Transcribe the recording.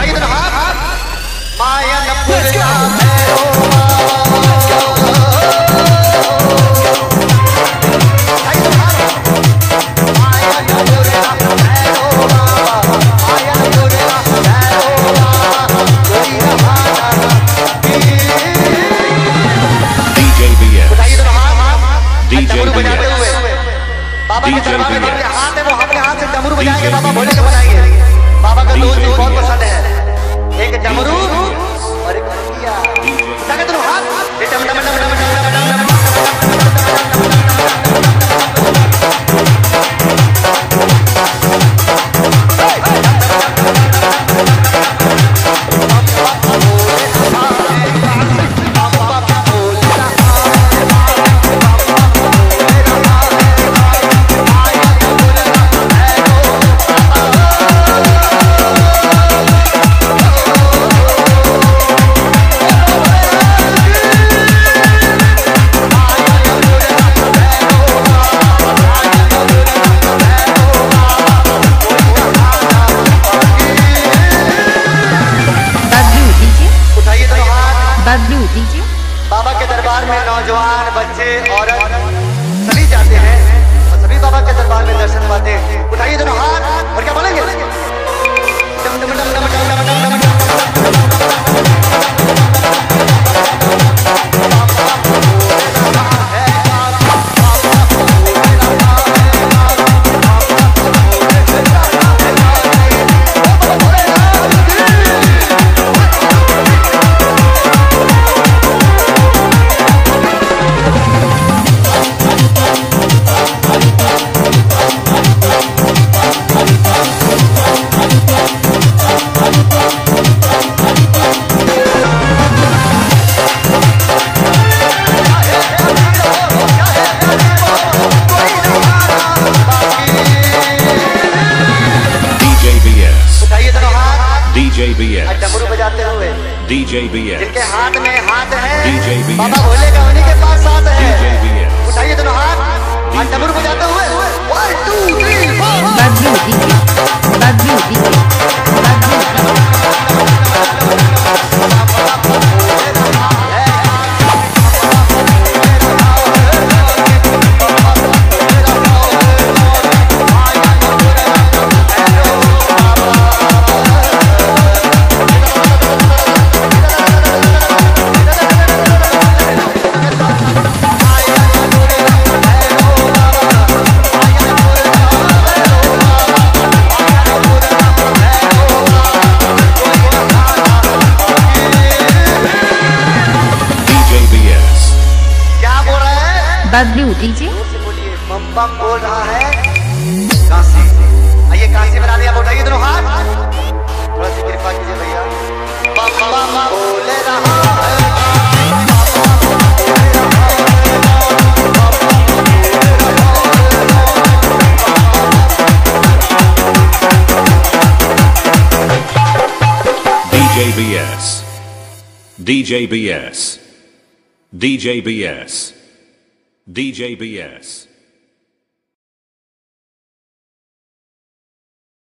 उठाइए दोनों हाथ। माया बाबा के दरबार में जिनके हाथ है वो अपने हाथ से डमरू बजाएंगे, बाबा भोले के बनाएंगे। बाबा का दो चीज बहुत पसंद है, एक डमरू और एक भंगिया। उठाके दोनों हाथ। बाबा के दरबार में नौजवान, बच्चे, औरत सभी जाते हैं और सभी बाबा के दरबार में दर्शन पाते हैं। उठाइए दोनों हाथ और क्या बोलेंगे? डमरू बजाते हुए DJ BS, जिनके हाथ में हाथ है DJ BS, बाबा भोले का उन्हीं के पास साथ है। उठाइए दोनों हाथ, डमरू बजाते हुए 1 2 3 DJ बोलिए बम बम बोल रहा है काशी। आइए काशी बना दिया। उठाइए दोनों हाथ, थोड़ा सी कृपा कीजिए भैया। बम बम बोल रहा है। DJ BS, DJ BS, DJ BS, DJ BS.